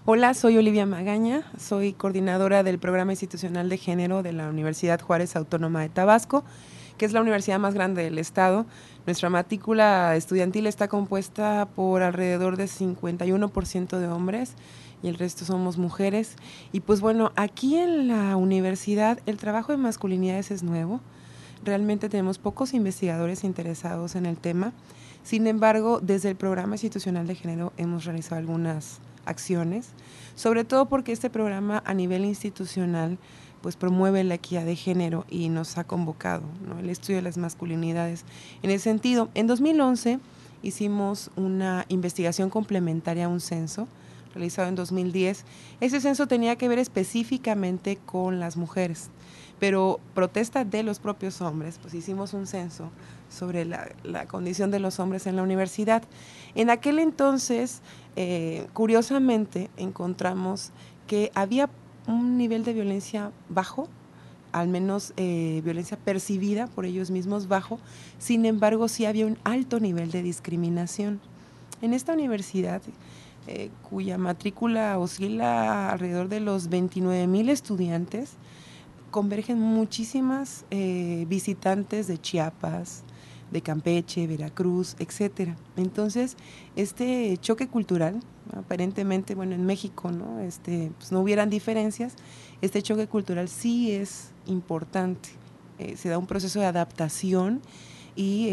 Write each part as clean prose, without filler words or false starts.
Hola, soy Olivia Magaña, soy coordinadora del Programa Institucional de Género de la Universidad Juárez Autónoma de Tabasco, que es la universidad más grande del estado. Nuestra matrícula estudiantil está compuesta por alrededor de 51% de hombres y el resto somos mujeres. Y pues bueno, aquí en la universidad el trabajo de masculinidades es nuevo. Realmente tenemos pocos investigadores interesados en el tema. Sin embargo, desde el Programa Institucional de Género hemos realizado algunas acciones, sobre todo porque este programa a nivel institucional pues promueve la equidad de género y nos ha convocado, ¿no?, el estudio de las masculinidades. En ese sentido, en 2011 hicimos una investigación complementaria a un censo realizado en 2010. Ese censo tenía que ver específicamente con las mujeres, pero protesta de los propios hombres, pues hicimos un censo sobre la condición de los hombres en la universidad. En aquel entonces, curiosamente, encontramos que había un nivel de violencia bajo, al menos violencia percibida por ellos mismos bajo. Sin embargo, sí había un alto nivel de discriminación. En esta universidad, cuya matrícula oscila alrededor de los 29,000 estudiantes, convergen muchísimas visitantes de Chiapas, de Campeche, Veracruz, etcétera. Entonces, este choque cultural, aparentemente, bueno, en México, ¿no?, pues no hubieran diferencias, este choque cultural sí es importante. Se da un proceso de adaptación y,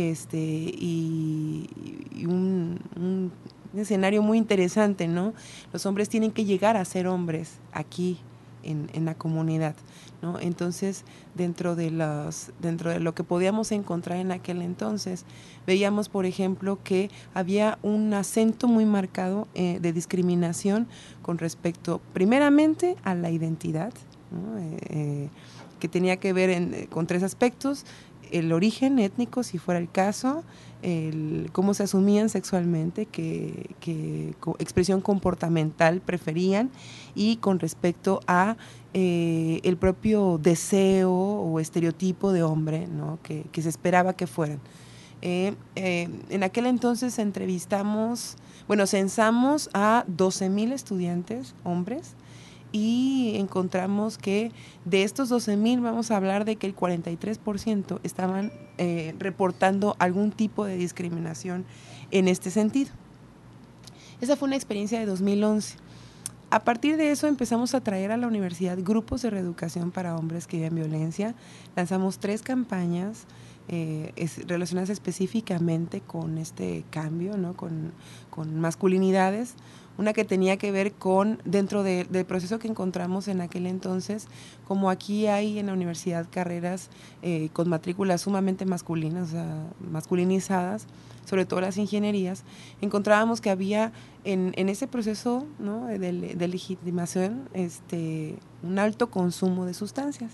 y un escenario muy interesante, ¿no? Los hombres tienen que llegar a ser hombres aquí en la comunidad, ¿no? Entonces, dentro de lo que podíamos encontrar en aquel entonces, veíamos, por ejemplo, que había un acento muy marcado de discriminación con respecto, primeramente, a la identidad, ¿no?, que tenía que ver con tres aspectos: el origen étnico, si fuera el caso, cómo se asumían sexualmente, qué expresión comportamental preferían, y con respecto a el propio deseo o estereotipo de hombre, ¿no?, que se esperaba que fueran. En aquel entonces censamos a 12,000 estudiantes hombres, y encontramos que de estos 12,000 vamos a hablar de que el 43% estaban reportando algún tipo de discriminación en este sentido. Esa fue una experiencia de 2011. A partir de eso empezamos a traer a la universidad grupos de reeducación para hombres que viven violencia. Lanzamos 3 campañas relacionadas específicamente con este cambio, ¿no?, con masculinidades. Una que tenía que ver con, dentro del proceso que encontramos en aquel entonces, como aquí hay en la universidad carreras con matrículas sumamente masculinas, o sea, masculinizadas, sobre todo las ingenierías, encontrábamos que había en ese proceso, ¿no?, de legitimación un alto consumo de sustancias.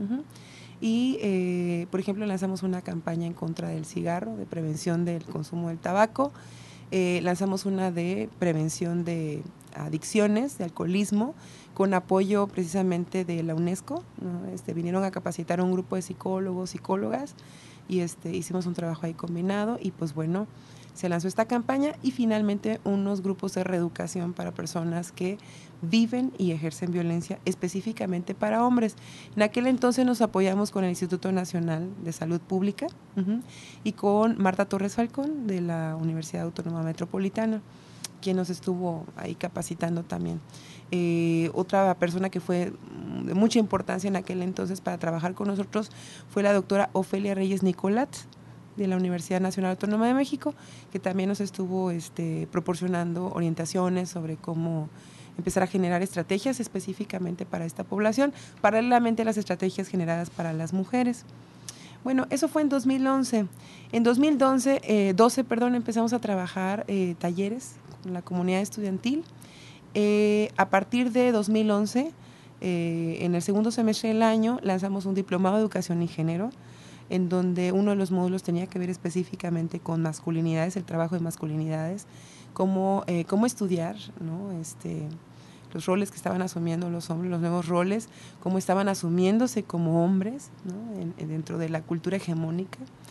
Y, por ejemplo, lanzamos una campaña en contra del cigarro, de prevención del consumo del tabaco. Lanzamos una de prevención de adicciones, de alcoholismo, con apoyo precisamente de la UNESCO, ¿no? Vinieron a capacitar a un grupo de psicólogos, psicólogas, y hicimos un trabajo ahí combinado, y pues bueno, se lanzó esta campaña, y finalmente unos grupos de reeducación para personas que viven y ejercen violencia, específicamente para hombres. En aquel entonces nos apoyamos con el Instituto Nacional de Salud Pública y con Marta Torres Falcón de la Universidad Autónoma Metropolitana, quien nos estuvo ahí capacitando también. Otra persona que fue de mucha importancia en aquel entonces para trabajar con nosotros fue la doctora Ofelia Reyes Nicolat, de la Universidad Nacional Autónoma de México, que también nos estuvo proporcionando orientaciones sobre cómo empezar a generar estrategias específicamente para esta población, paralelamente a las estrategias generadas para las mujeres. Bueno, eso fue en 2011. En 2012 empezamos a trabajar talleres con la comunidad estudiantil. A partir de 2011, en el segundo semestre del año, lanzamos un diplomado de educación y género, en donde uno de los módulos tenía que ver específicamente con masculinidades, el trabajo de masculinidades, cómo estudiar, ¿no?, los roles que estaban asumiendo los hombres, los nuevos roles, cómo estaban asumiéndose como hombres, ¿no?, dentro de la cultura hegemónica.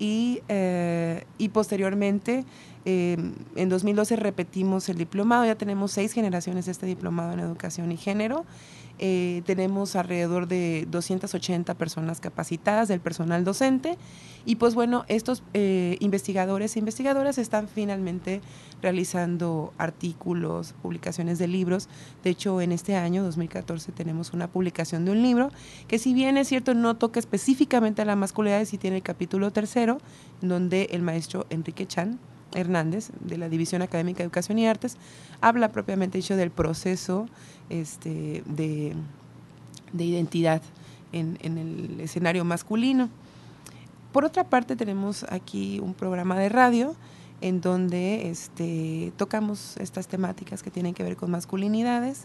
y posteriormente, en 2012 repetimos el diplomado, ya tenemos 6 generaciones de este diplomado en educación y género. Tenemos alrededor de 280 personas capacitadas del personal docente y pues bueno, estos investigadores e investigadoras están finalmente realizando artículos, publicaciones de libros. De hecho, en este año, 2014, tenemos una publicación de un libro que, si bien es cierto, no toca específicamente a la masculinidad, sí tiene el capítulo 3, donde el maestro Enrique Chan Hernández, de la División Académica de Educación y Artes, habla propiamente dicho del proceso de identidad en el escenario masculino. Por otra parte, tenemos aquí un programa de radio en donde tocamos estas temáticas que tienen que ver con masculinidades.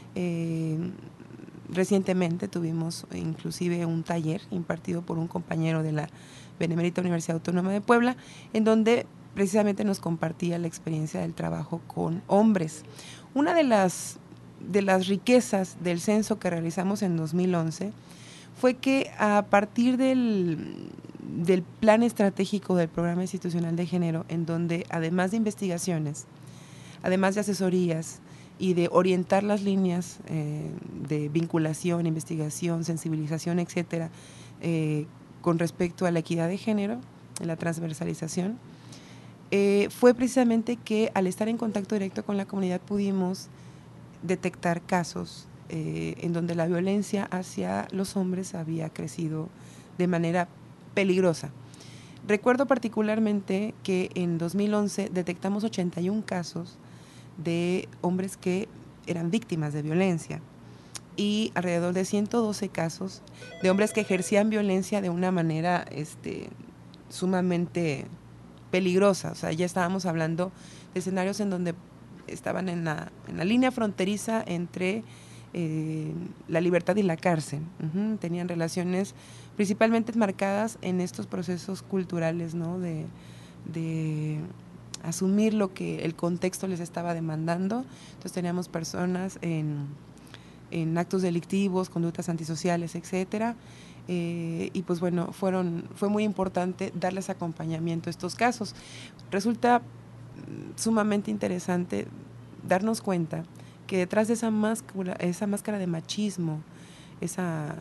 Recientemente tuvimos inclusive un taller impartido por un compañero de la Benemérita Universidad Autónoma de Puebla, en donde precisamente nos compartía la experiencia del trabajo con hombres. Una de las riquezas del censo que realizamos en 2011 fue que a partir del plan estratégico del Programa Institucional de Género, en donde además de investigaciones, además de asesorías y de orientar las líneas de vinculación, investigación, sensibilización, etcétera, con respecto a la equidad de género, en la transversalización, fue precisamente que al estar en contacto directo con la comunidad pudimos detectar casos en donde la violencia hacia los hombres había crecido de manera peligrosa. Recuerdo particularmente que en 2011 detectamos 81 casos de hombres que eran víctimas de violencia y alrededor de 112 casos de hombres que ejercían violencia de una manera sumamente peligrosa. O sea, ya estábamos hablando de escenarios en donde estaban en la línea fronteriza entre la libertad y la cárcel. Tenían relaciones principalmente marcadas en estos procesos culturales, ¿no? de asumir lo que el contexto les estaba demandando. Entonces teníamos personas en actos delictivos, conductas antisociales, etcétera. Y pues bueno, fue muy importante darles acompañamiento a estos casos. Resulta sumamente interesante darnos cuenta que detrás de esa máscara de machismo, esa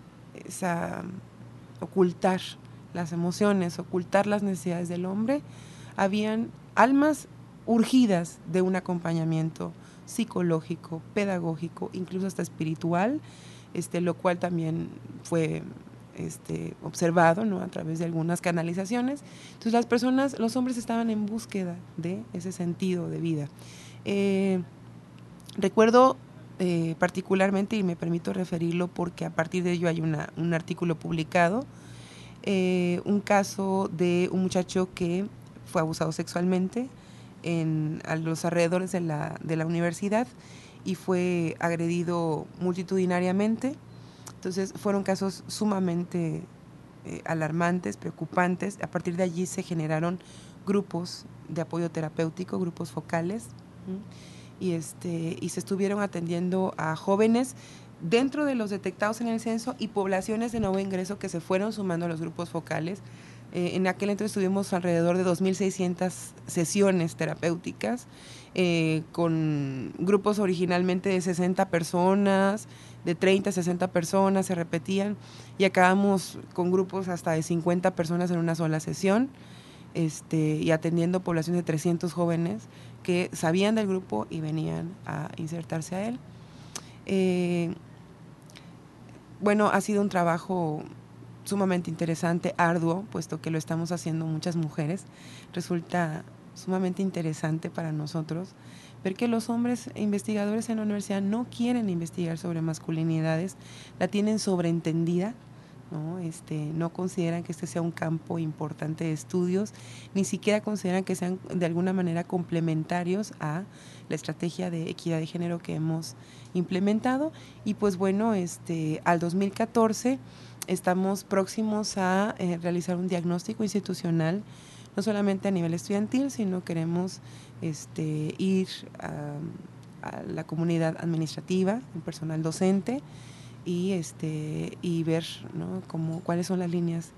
ocultar las emociones, ocultar las necesidades del hombre, habían almas urgidas de un acompañamiento psicológico, pedagógico, incluso hasta espiritual, lo cual también fue observado, ¿no? A través de algunas canalizaciones. Entonces las personas, los hombres estaban en búsqueda de ese sentido de vida. Recuerdo particularmente, y me permito referirlo porque a partir de ello hay un artículo publicado, un caso de un muchacho que fue abusado sexualmente a los alrededores de la universidad y fue agredido multitudinariamente. Entonces fueron casos sumamente alarmantes, preocupantes. A partir de allí se generaron grupos de apoyo terapéutico, grupos focales, y se estuvieron atendiendo a jóvenes dentro de los detectados en el censo y poblaciones de nuevo ingreso que se fueron sumando a los grupos focales. En aquel entonces tuvimos alrededor de 2.600 sesiones terapéuticas con grupos originalmente de 60 personas, de 30 a 60 personas, se repetían, y acabamos con grupos hasta de 50 personas en una sola sesión, y atendiendo población de 300 jóvenes que sabían del grupo y venían a insertarse a él. Bueno, ha sido un trabajo sumamente interesante, arduo, puesto que lo estamos haciendo muchas mujeres. Resulta sumamente interesante para nosotros ver que los hombres investigadores en la universidad no quieren investigar sobre masculinidades, la tienen sobreentendida, ¿no? No consideran que este sea un campo importante de estudios, ni siquiera consideran que sean de alguna manera complementarios a la estrategia de equidad de género que hemos implementado. Y pues bueno, al 2014 estamos próximos a realizar un diagnóstico institucional, no solamente a nivel estudiantil, sino queremos ir a la comunidad administrativa, el personal docente, y ver, ¿no? cuáles son las líneas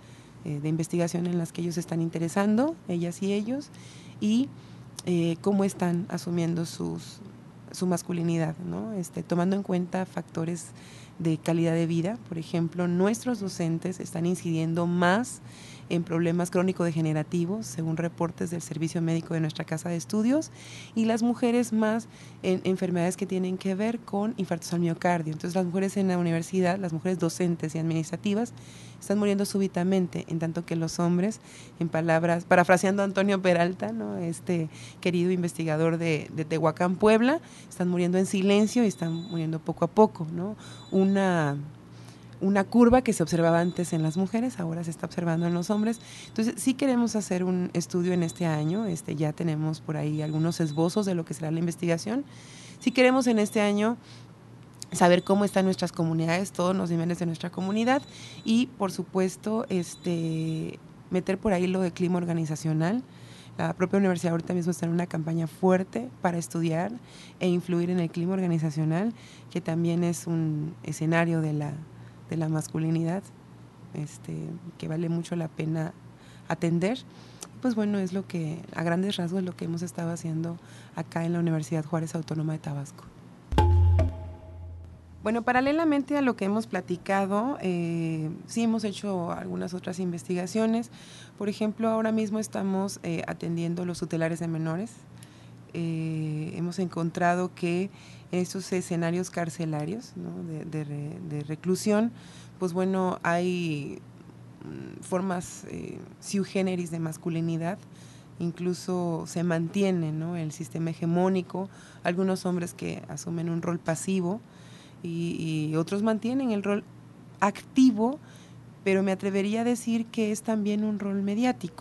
de investigación en las que ellos están interesando, ellas y ellos, y cómo están asumiendo su masculinidad, ¿no? Tomando en cuenta factores de calidad de vida. Por ejemplo, nuestros docentes están incidiendo más en problemas crónico-degenerativos, según reportes del servicio médico de nuestra casa de estudios, y las mujeres más en enfermedades que tienen que ver con infartos al miocardio. Entonces, las mujeres en la universidad, las mujeres docentes y administrativas, están muriendo súbitamente, en tanto que los hombres, en palabras, parafraseando a Antonio Peralta, ¿no? Querido investigador de Tehuacán, Puebla, están muriendo en silencio y están muriendo poco a poco, ¿no? Una curva que se observaba antes en las mujeres, ahora se está observando en los hombres. Entonces, sí queremos hacer un estudio en este año, ya tenemos por ahí algunos esbozos de lo que será la investigación. Sí queremos en este año saber cómo están nuestras comunidades, todos los niveles de nuestra comunidad, y por supuesto meter por ahí lo de clima organizacional. La propia universidad ahorita mismo está en una campaña fuerte para estudiar e influir en el clima organizacional, que también es un escenario de la masculinidad, que vale mucho la pena atender. Pues bueno, es lo que, a grandes rasgos, lo que hemos estado haciendo acá en la Universidad Juárez Autónoma de Tabasco. Bueno, paralelamente a lo que hemos platicado, sí hemos hecho algunas otras investigaciones. Por ejemplo, ahora mismo estamos atendiendo los tutelares de menores. Hemos encontrado que en estos escenarios carcelarios, ¿no? de reclusión, pues bueno, hay formas sui generis de masculinidad. Incluso se mantiene, ¿no?, el sistema hegemónico, algunos hombres que asumen un rol pasivo, y otros mantienen el rol activo, pero me atrevería a decir que es también un rol mediático.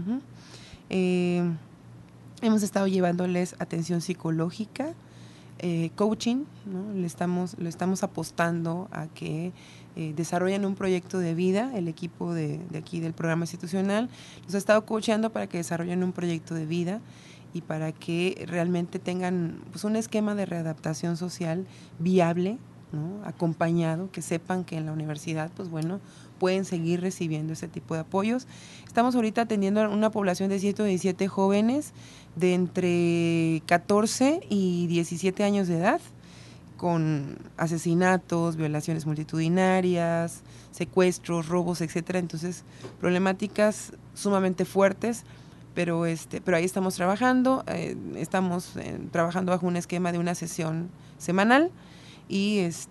Hemos estado llevándoles atención psicológica, coaching, ¿no? Le estamos apostando a que desarrollen un proyecto de vida. El equipo de aquí del programa institucional los ha estado coachando para que desarrollen un proyecto de vida y para que realmente tengan, pues, un esquema de readaptación social viable, ¿no?, acompañado, que sepan que en la universidad, pues bueno, pueden seguir recibiendo ese tipo de apoyos. Estamos ahorita atendiendo a una población de 117 jóvenes de entre 14 y 17 años de edad, con asesinatos, violaciones multitudinarias, secuestros, robos, etcétera. Entonces, problemáticas sumamente fuertes, pero ahí estamos trabajando, trabajando bajo un esquema de una sesión semanal, y es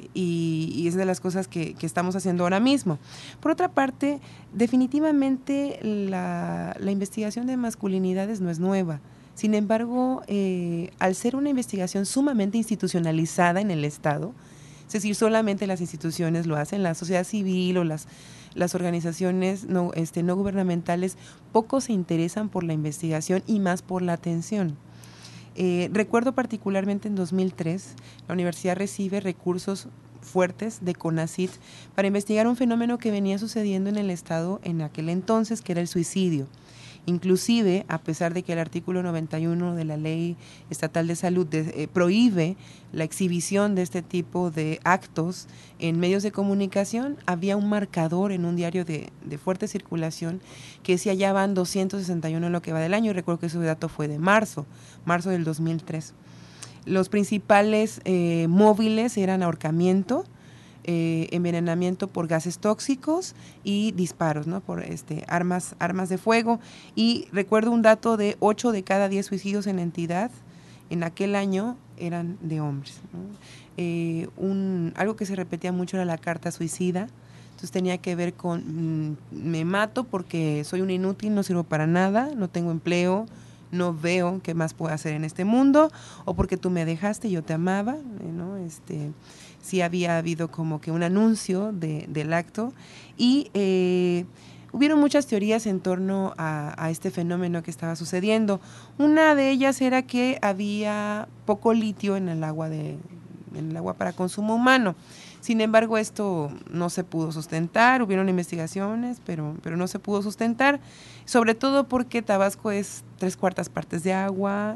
de las cosas que estamos haciendo ahora mismo. Por otra parte, definitivamente la investigación de masculinidades no es nueva. Sin embargo, al ser una investigación sumamente institucionalizada en el Estado, es decir, solamente las instituciones lo hacen, la sociedad civil o las organizaciones no gubernamentales poco se interesan por la investigación y más por la atención. Recuerdo particularmente en 2003, la universidad recibe recursos fuertes de CONACYT para investigar un fenómeno que venía sucediendo en el Estado en aquel entonces, que era el suicidio. Inclusive, a pesar de que el artículo 91 de la Ley Estatal de Salud prohíbe la exhibición de este tipo de actos en medios de comunicación, había un marcador en un diario de fuerte circulación que decía ya van 261 en lo que va del año, y recuerdo que ese dato fue de marzo del 2003. Los principales móviles eran ahorcamiento, envenenamiento por gases tóxicos y disparos, ¿no?, por armas de fuego. Y recuerdo un dato de 8 de cada 10 suicidios en la entidad en aquel año eran de hombres, ¿no? Algo que se repetía mucho era la carta suicida. Entonces tenía que ver con me mato porque soy un inútil, no sirvo para nada, no tengo empleo, no veo qué más puedo hacer en este mundo, o porque tú me dejaste y yo te amaba, ¿no? Sí había habido como que un anuncio del acto, y hubieron muchas teorías en torno a este fenómeno que estaba sucediendo. Una de ellas era que había poco litio en el agua para consumo humano. Sin embargo, esto no se pudo sustentar, hubieron investigaciones, pero no se pudo sustentar, sobre todo porque Tabasco es 3/4 partes de agua,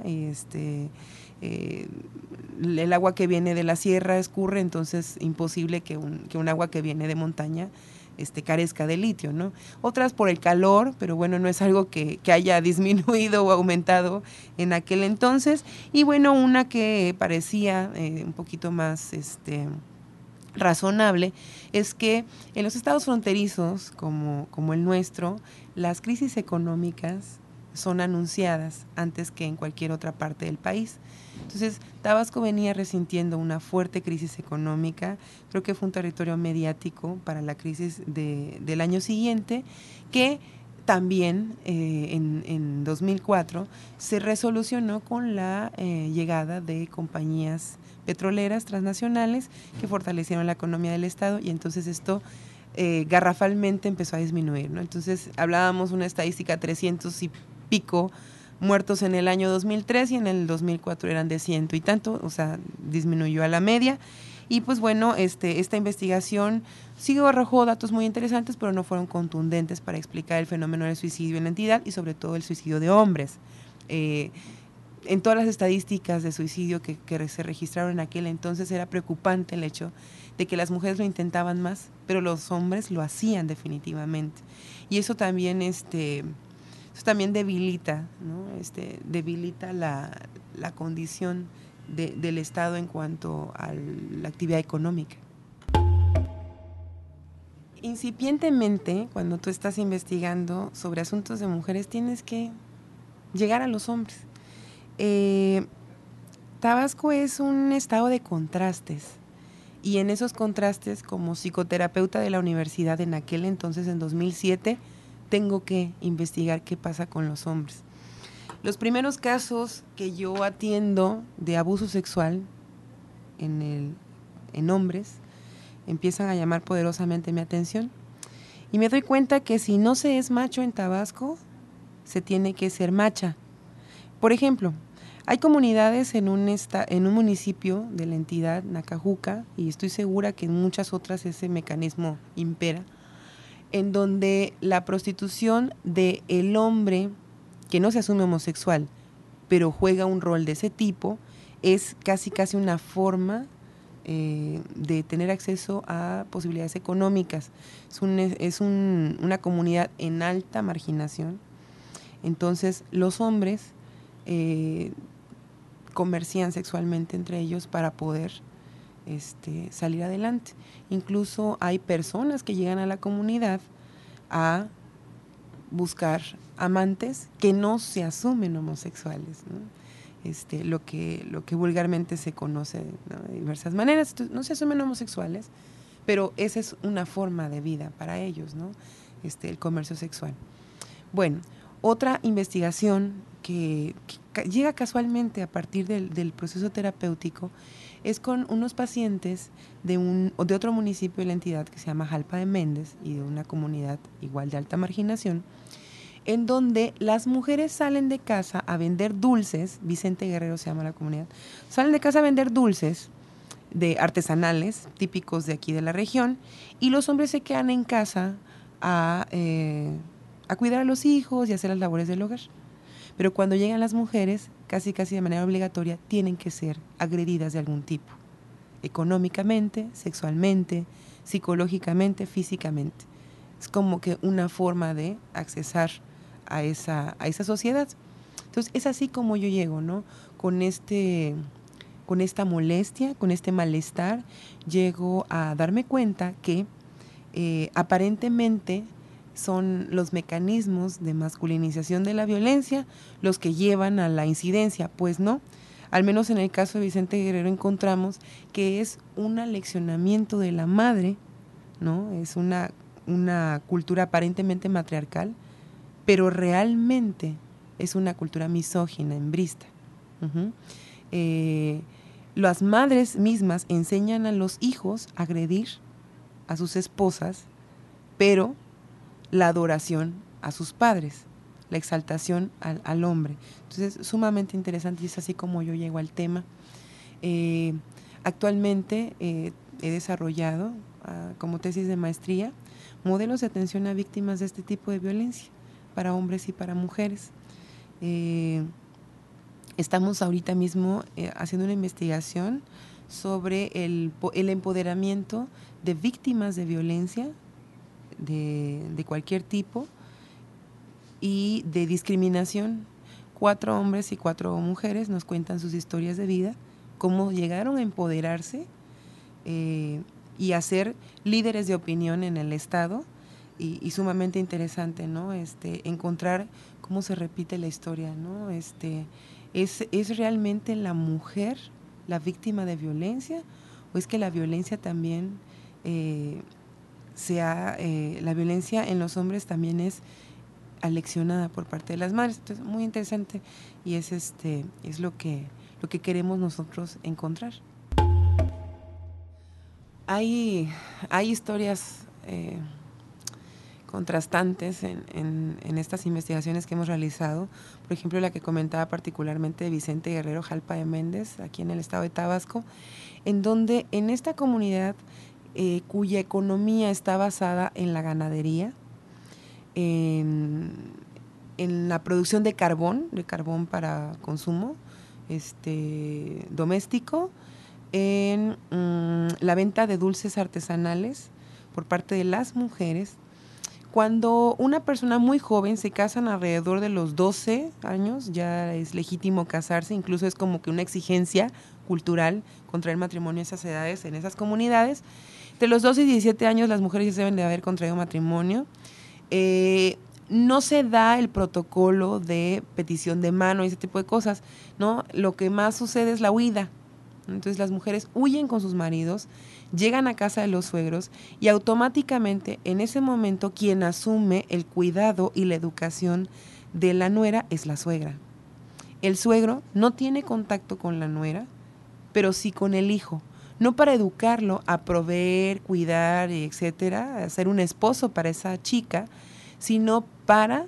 el agua que viene de la sierra escurre, entonces imposible que un agua que viene de montaña carezca de litio, ¿no? Otras por el calor, pero bueno, no es algo que haya disminuido o aumentado en aquel entonces. Y bueno, una que parecía un poquito más razonable es que en los estados fronterizos como el nuestro, las crisis económicas son anunciadas antes que en cualquier otra parte del país. Entonces, Tabasco venía resintiendo una fuerte crisis económica. Creo que fue un territorio mediático para la crisis del año siguiente, que también en 2004 se resolucionó con la llegada de compañías petroleras transnacionales que fortalecieron la economía del Estado, y entonces esto garrafalmente empezó a disminuir, ¿no? Entonces hablábamos una estadística 300 y pico muertos en el año 2003 y en el 2004 eran de 100 y tanto, o sea, disminuyó a la media. Y pues bueno, esta investigación sí arrojó datos muy interesantes, pero no fueron contundentes para explicar el fenómeno del suicidio en la entidad y sobre todo el suicidio de hombres. En todas las estadísticas de suicidio que se registraron en aquel entonces era preocupante el hecho de que las mujeres lo intentaban más, pero los hombres lo hacían definitivamente. Y eso también, debilita, ¿no? Debilita la condición del Estado en cuanto a la actividad económica. Incipientemente, cuando tú estás investigando sobre asuntos de mujeres, tienes que llegar a los hombres. Tabasco es un estado de contrastes, y en esos contrastes, como psicoterapeuta de la universidad en aquel entonces, en 2007, tengo que investigar qué pasa con los hombres. Los primeros casos que yo atiendo de abuso sexual en hombres empiezan a llamar poderosamente mi atención, y me doy cuenta que si no se es macho en Tabasco, se tiene que ser macha. Por ejemplo, hay comunidades en un municipio de la entidad, Nacajuca, y estoy segura que en muchas otras ese mecanismo impera, en donde la prostitución del hombre que no se asume homosexual, pero juega un rol de ese tipo, es casi una forma de tener acceso a posibilidades económicas. Es una comunidad en alta marginación. Entonces, los hombres comercian sexualmente entre ellos para poder salir adelante. Incluso hay personas que llegan a la comunidad a buscar amantes que no se asumen homosexuales, ¿no? Lo que vulgarmente se conoce, ¿no? De diversas maneras. Entonces, no se asumen homosexuales, pero esa es una forma de vida para ellos, ¿no? El comercio sexual. Bueno, otra investigación que llega casualmente a partir del proceso terapéutico es con unos pacientes de otro municipio de la entidad que se llama Jalpa de Méndez, y de una comunidad igual de alta marginación, en donde las mujeres salen de casa a vender dulces. Vicente Guerrero se llama la comunidad. Salen de casa a vender dulces de artesanales típicos de aquí de la región, y los hombres se quedan en casa a cuidar a los hijos y hacer las labores del hogar. Pero cuando llegan las mujeres, casi de manera obligatoria, tienen que ser agredidas de algún tipo, económicamente, sexualmente, psicológicamente, físicamente. Es como que una forma de accesar a esa sociedad. Entonces, es así como yo llego, ¿no? Con esta molestia, con este malestar, llego a darme cuenta que aparentemente son los mecanismos de masculinización de la violencia los que llevan a la incidencia. Pues no, al menos en el caso de Vicente Guerrero encontramos que es un aleccionamiento de la madre, ¿no? Es una cultura aparentemente matriarcal, pero realmente es una cultura misógina, hembrista. Las madres mismas enseñan a los hijos a agredir a sus esposas, pero la adoración a sus padres, la exaltación al hombre. Entonces es sumamente interesante, y es así como yo llego al tema. Actualmente he desarrollado como tesis de maestría modelos de atención a víctimas de este tipo de violencia para hombres y para mujeres. Estamos ahorita mismo haciendo una investigación sobre el empoderamiento de víctimas de violencia de cualquier tipo y de discriminación. 4 hombres y 4 mujeres nos cuentan sus historias de vida, cómo llegaron a empoderarse y a ser líderes de opinión en el Estado, y sumamente interesante, ¿no? Encontrar cómo se repite la historia, ¿no? ¿Es realmente la mujer la víctima de violencia, o es que la violencia también la violencia en los hombres también es aleccionada por parte de las madres? Entonces, muy interesante, y es lo que queremos nosotros encontrar. Hay historias contrastantes en estas investigaciones que hemos realizado. Por ejemplo, la que comentaba particularmente de Vicente Guerrero Jalpa de Méndez, aquí en el estado de Tabasco, en donde en esta comunidad cuya economía está basada en la ganadería, en la producción de carbón para consumo doméstico, en la venta de dulces artesanales por parte de las mujeres. Cuando una persona muy joven se casan alrededor de los 12 años, ya es legítimo casarse, incluso es como que una exigencia cultural contraer matrimonio a esas edades en esas comunidades. De los 12 y 17 años las mujeres ya deben de haber contraído matrimonio. No se da el protocolo de petición de mano y ese tipo de cosas, ¿no? Lo que más sucede es la huida. Entonces las mujeres huyen con sus maridos, llegan a casa de los suegros, y automáticamente en ese momento quien asume el cuidado y la educación de la nuera es la suegra. El suegro no tiene contacto con la nuera, pero sí con el hijo, no para educarlo a proveer, cuidar, etcétera, a ser un esposo para esa chica, sino para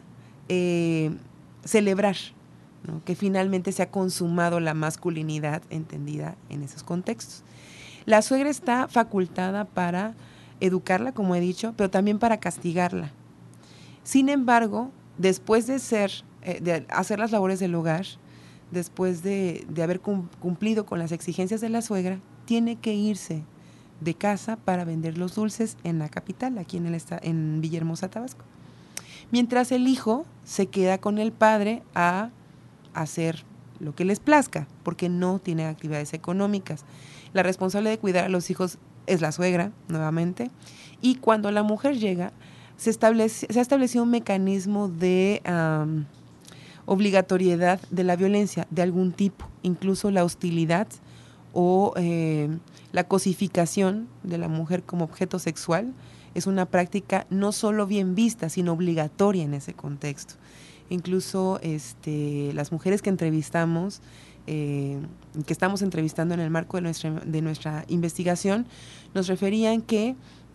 celebrar, ¿no? Que finalmente se ha consumado la masculinidad entendida en esos contextos. La suegra está facultada para educarla, como he dicho, pero también para castigarla. Sin embargo, después de hacer las labores del hogar, después de haber cumplido con las exigencias de la suegra, tiene que irse de casa para vender los dulces en la capital, aquí en Villahermosa, Tabasco. Mientras el hijo se queda con el padre a hacer lo que les plazca, porque no tiene actividades económicas. La responsable de cuidar a los hijos es la suegra, nuevamente, y cuando la mujer llega, se ha establecido un mecanismo de obligatoriedad de la violencia de algún tipo, incluso la hostilidad o la cosificación de la mujer como objeto sexual es una práctica no solo bien vista, sino obligatoria en ese contexto. Incluso las mujeres que entrevistamos, que estamos entrevistando en el marco de nuestra investigación, nos referían que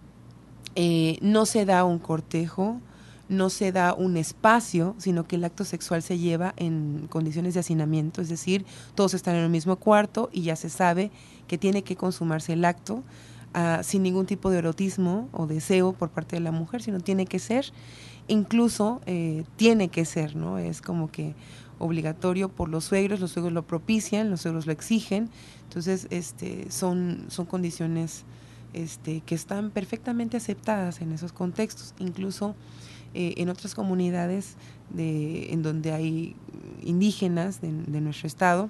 no se da un cortejo, no se da un espacio, sino que el acto sexual se lleva en condiciones de hacinamiento, es decir, todos están en el mismo cuarto y ya se sabe que tiene que consumarse el acto sin ningún tipo de erotismo o deseo por parte de la mujer, sino tiene que ser, incluso tiene que ser, ¿no? Es como que obligatorio por los suegros lo propician, los suegros lo exigen, entonces son condiciones que están perfectamente aceptadas en esos contextos, incluso en otras comunidades en donde hay indígenas de nuestro estado,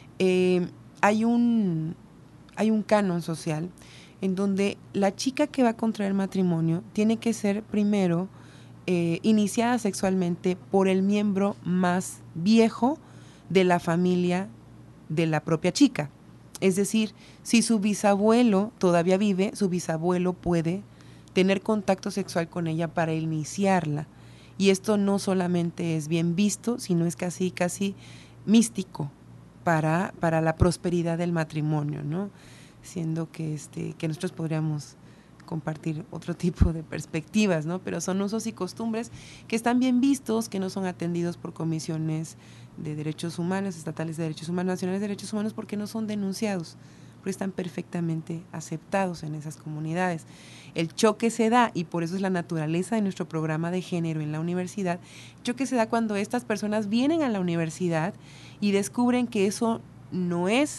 hay un canon social en donde la chica que va a contraer matrimonio tiene que ser primero iniciada sexualmente por el miembro más viejo de la familia de la propia chica. Es decir, si su bisabuelo todavía vive, su bisabuelo puede tener contacto sexual con ella para iniciarla. Y esto no solamente es bien visto, sino es casi místico para la prosperidad del matrimonio, ¿no? Siendo que nosotros podríamos compartir otro tipo de perspectivas, ¿no? Pero son usos y costumbres que están bien vistos, que no son atendidos por comisiones de derechos humanos, estatales de derechos humanos, nacionales de derechos humanos, porque no son denunciados, porque están perfectamente aceptados en esas comunidades. El choque se da, y por eso es la naturaleza de nuestro programa de género en la universidad, el choque se da cuando estas personas vienen a la universidad y descubren que eso no es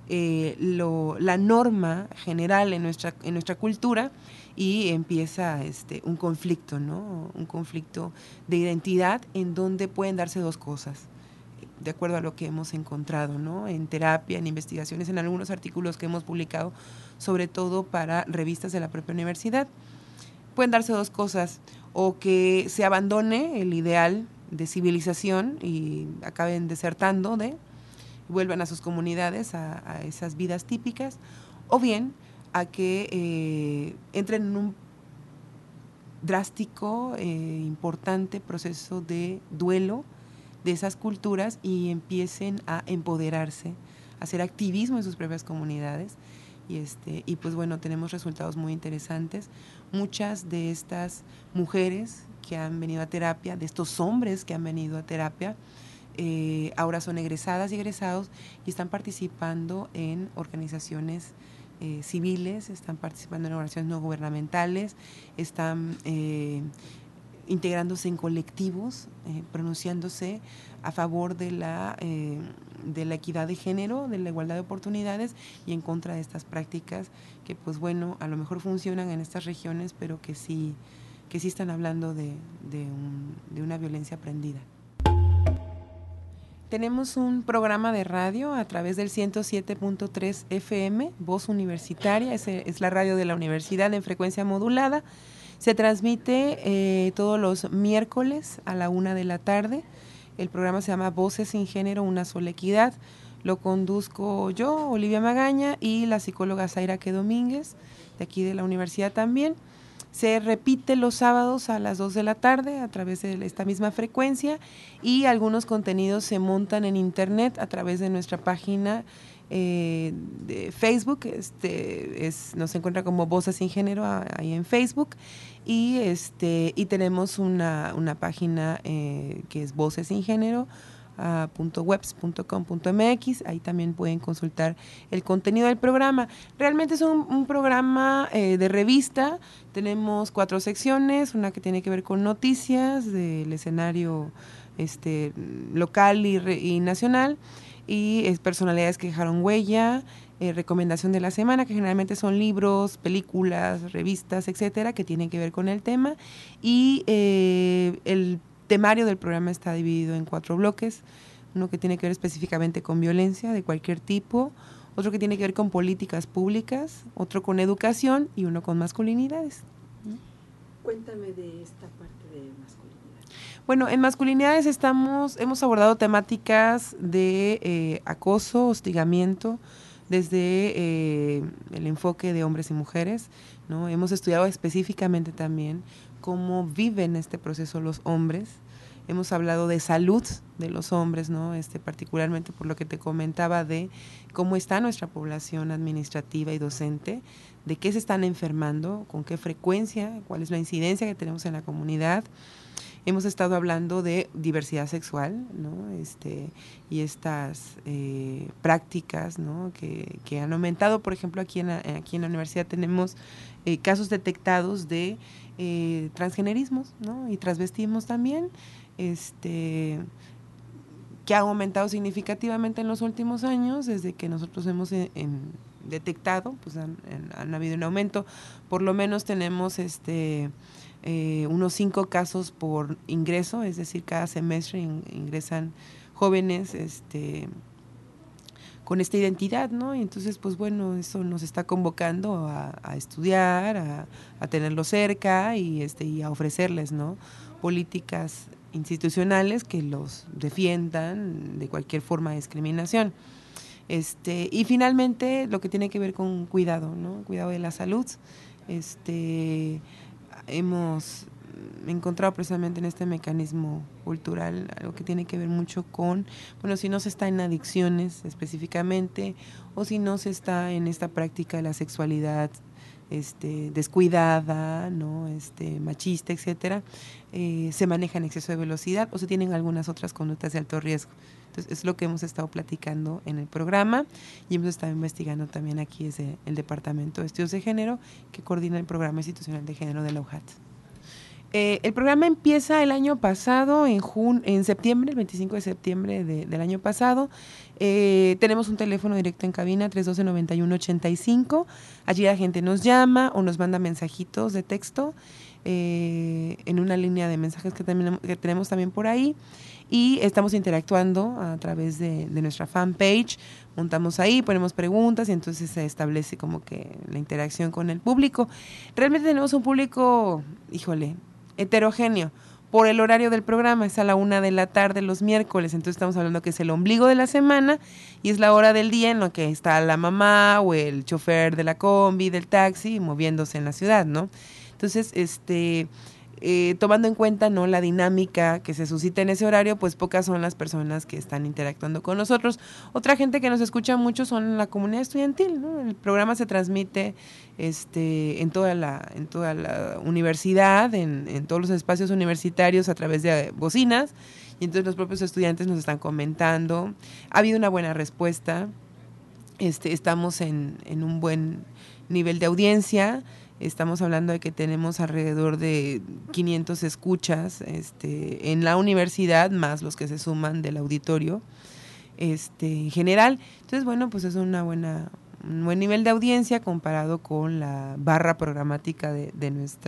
la norma general en nuestra cultura, y empieza un conflicto, ¿no? Un conflicto de identidad en donde pueden darse dos cosas, de acuerdo a lo que hemos encontrado, ¿no? En terapia, en investigaciones, en algunos artículos que hemos publicado, sobre todo para revistas de la propia universidad. Pueden darse dos cosas, o que se abandone el ideal de civilización y acaben desertando vuelvan a sus comunidades, a esas vidas típicas, o bien a que entren en un drástico, importante proceso de duelo de esas culturas y empiecen a empoderarse, a hacer activismo en sus propias comunidades. Y pues bueno, tenemos resultados muy interesantes. Muchas de estas mujeres que han venido a terapia, de estos hombres que han venido a terapia, ahora son egresadas y egresados y están participando en organizaciones civiles, están participando en organizaciones no gubernamentales, están integrándose en colectivos, pronunciándose a favor de la equidad de género, de la igualdad de oportunidades y en contra de estas prácticas que, pues bueno, a lo mejor funcionan en estas regiones, pero que sí están hablando de una violencia aprendida. Tenemos un programa de radio a través del 107.3 FM, Voz Universitaria, es la radio de la universidad en frecuencia modulada. Se transmite todos los miércoles a la 1 de la tarde. El programa se llama Voces sin Género, una sola equidad. Lo conduzco yo, Olivia Magaña, y la psicóloga Zaira Que Domínguez, de aquí de la universidad también. Se repite los sábados a las 2 de la tarde a través de esta misma frecuencia, y algunos contenidos se montan en internet a través de nuestra página de Facebook. Nos encuentra como Voces sin Género ahí en Facebook, y tenemos una página que es Voces sin Género .webs.com.mx. Ahí también pueden consultar el contenido del programa. Realmente es un programa de revista. Tenemos 4 secciones, una que tiene que ver con noticias del escenario local y nacional, y personalidades que dejaron huella, recomendación de la semana, que generalmente son libros, películas, revistas, etcétera, que tienen que ver con el tema, y el temario del programa está dividido en 4 bloques: uno que tiene que ver específicamente con violencia de cualquier tipo, otro que tiene que ver con políticas públicas, otro con educación y uno con masculinidades. Cuéntame de esta parte de masculinidades. Bueno, en masculinidades hemos abordado temáticas de acoso, hostigamiento, desde el enfoque de hombres y mujeres, ¿no? Hemos estudiado específicamente también cómo viven este proceso los hombres. Hemos hablado de salud de los hombres, ¿no? Particularmente por lo que te comentaba de cómo está nuestra población administrativa y docente, de qué se están enfermando, con qué frecuencia, cuál es la incidencia que tenemos en la comunidad. Hemos estado hablando de diversidad sexual, ¿no? Y estas prácticas, ¿no? que han aumentado. Por ejemplo, aquí en la universidad tenemos casos detectados de transgenerismos, ¿no? Y transvestismos también, que ha aumentado significativamente en los últimos años. Desde que nosotros hemos detectado, pues han habido un aumento. Por lo menos tenemos unos 5 casos por ingreso, es decir, cada semestre ingresan jóvenes con esta identidad, ¿no? Y entonces, pues bueno, eso nos está convocando a estudiar, a tenerlo cerca y a ofrecerles, ¿no? Políticas institucionales que los defiendan de cualquier forma de discriminación. Y finalmente, lo que tiene que ver con cuidado, ¿no? Cuidado de la salud. Hemos encontrado precisamente en este mecanismo cultural algo que tiene que ver mucho con, bueno, si no se está en adicciones específicamente, o si no se está en esta práctica de la sexualidad descuidada, ¿no? Machista, etcétera, se maneja en exceso de velocidad o se tienen algunas otras conductas de alto riesgo. Entonces, es lo que hemos estado platicando en el programa, y hemos estado investigando también aquí desde el Departamento de Estudios de Género, que coordina el Programa Institucional de Género de la UJAT. El programa empieza el año pasado, en septiembre, el 25 de septiembre del año pasado. Tenemos un teléfono directo en cabina, 312-9185. Allí la gente nos llama o nos manda mensajitos de texto en una línea de mensajes que tenemos también por ahí. Y estamos interactuando a través de nuestra fanpage. Montamos ahí, ponemos preguntas y entonces se establece como que la interacción con el público. Realmente tenemos un público, híjole, heterogéneo por el horario del programa. Es a la 1 p.m. los miércoles, entonces estamos hablando que es el ombligo de la semana y es la hora del día en la que está la mamá o el chofer de la combi, del taxi, moviéndose en la ciudad, ¿no? Entonces, tomando en cuenta, ¿no?, la dinámica que se suscita en ese horario, pues pocas son las personas que están interactuando con nosotros. Otra gente que nos escucha mucho son la comunidad estudiantil, ¿no? El programa se transmite en toda la universidad, en todos los espacios universitarios a través de bocinas, y entonces los propios estudiantes nos están comentando. Ha habido una buena respuesta. Estamos en un buen nivel de audiencia. Estamos hablando de que tenemos alrededor de 500 escuchas en la universidad, más los que se suman del auditorio en general. Entonces, bueno, pues es un buen nivel de audiencia comparado con la barra programática de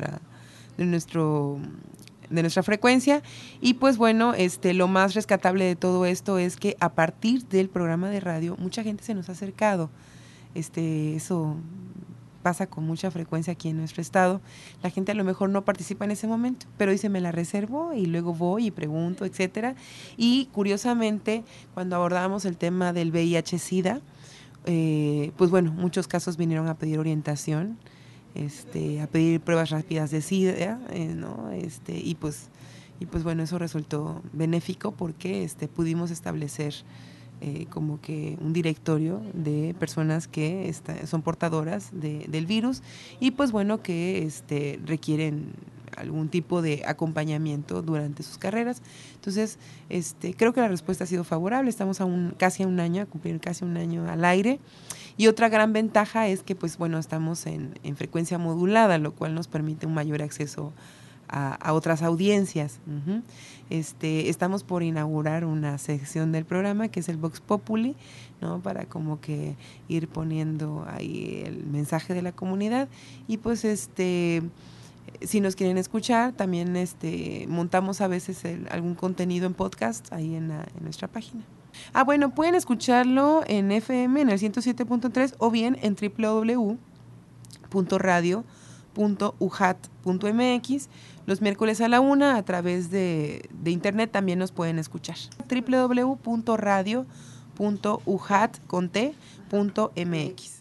nuestra frecuencia. Y pues bueno, lo más rescatable de todo esto es que a partir del programa de radio mucha gente se nos ha acercado. Eso pasa con mucha frecuencia aquí en nuestro estado. La gente a lo mejor no participa en ese momento, pero dice, me la reservo y luego voy y pregunto, etcétera. Y curiosamente, cuando abordamos el tema del VIH-Sida, pues bueno, muchos casos vinieron a pedir orientación, a pedir pruebas rápidas de SIDA, ¿no? Y pues bueno, eso resultó benéfico porque pudimos establecer como que un directorio de personas que son portadoras del virus y pues bueno, que requieren algún tipo de acompañamiento durante sus carreras. Entonces, creo que la respuesta ha sido favorable. Estamos casi a un año, a cumplir casi un año al aire. Y otra gran ventaja es que, pues bueno, estamos en frecuencia modulada, lo cual nos permite un mayor acceso a otras audiencias. Uh-huh. Estamos por inaugurar una sección del programa que es el Vox Populi, ¿no?, para como que ir poniendo ahí el mensaje de la comunidad. Y pues si nos quieren escuchar, también montamos a veces algún contenido en podcast ahí en nuestra página. Bueno, pueden escucharlo en FM, en el 107.3 o bien en www.radio.ujat.mx. Los miércoles a la 1 a través de internet también nos pueden escuchar. www.radio.ujat.mx.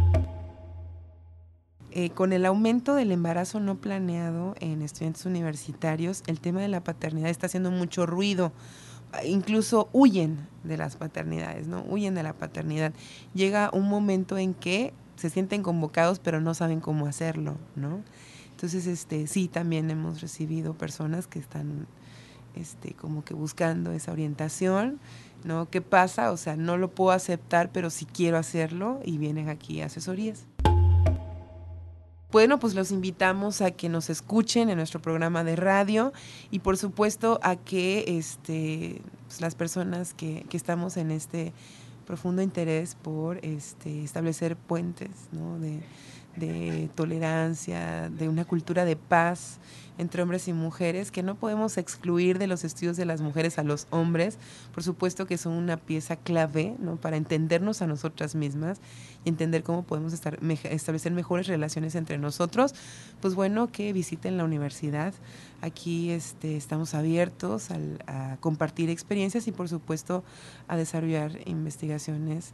Con el aumento del embarazo no planeado en estudiantes universitarios, el tema de la paternidad está haciendo mucho ruido. Incluso huyen de las paternidades, ¿no? Huyen de la paternidad. Llega un momento en que se sienten convocados, pero no saben cómo hacerlo, ¿no? Entonces, sí, también hemos recibido personas que están como que buscando esa orientación, ¿no? ¿Qué pasa? O sea, no lo puedo aceptar, pero sí quiero hacerlo, y vienen aquí a asesorías. Bueno, pues los invitamos a que nos escuchen en nuestro programa de radio y por supuesto a que pues las personas que estamos en este profundo interés por establecer puentes, ¿no?, de tolerancia, de una cultura de paz entre hombres y mujeres, que no podemos excluir de los estudios de las mujeres a los hombres, por supuesto que son una pieza clave, ¿no?, para entendernos a nosotras mismas y entender cómo podemos establecer mejores relaciones entre nosotros. Pues bueno, que visiten la universidad. Aquí estamos abiertos a compartir experiencias y por supuesto a desarrollar investigaciones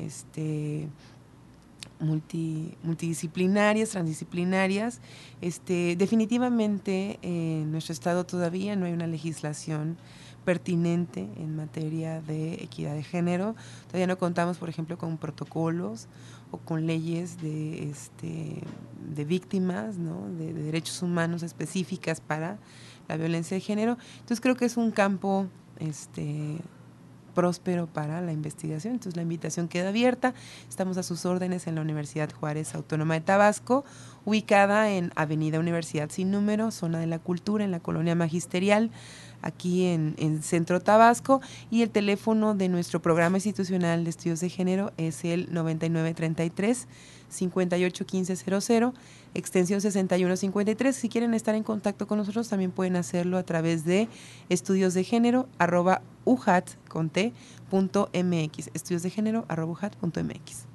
multidisciplinarias, transdisciplinarias. Definitivamente en nuestro estado todavía no hay una legislación pertinente en materia de equidad de género. Todavía no contamos, por ejemplo, con protocolos o con leyes de víctimas, ¿no?, de derechos humanos específicas para la violencia de género. Entonces creo que es un campo próspero para la investigación. Entonces la invitación queda abierta. Estamos a sus órdenes en la Universidad Juárez Autónoma de Tabasco, ubicada en Avenida Universidad Sin Número, Zona de la Cultura, en la Colonia Magisterial, aquí en Centro Tabasco, y el teléfono de nuestro programa institucional de estudios de género es el 9933-581500, extensión 6153. Si quieren estar en contacto con nosotros, también pueden hacerlo a través de estudiosdegénero@ujat.mx, estudiosdegénero@ujat.mx.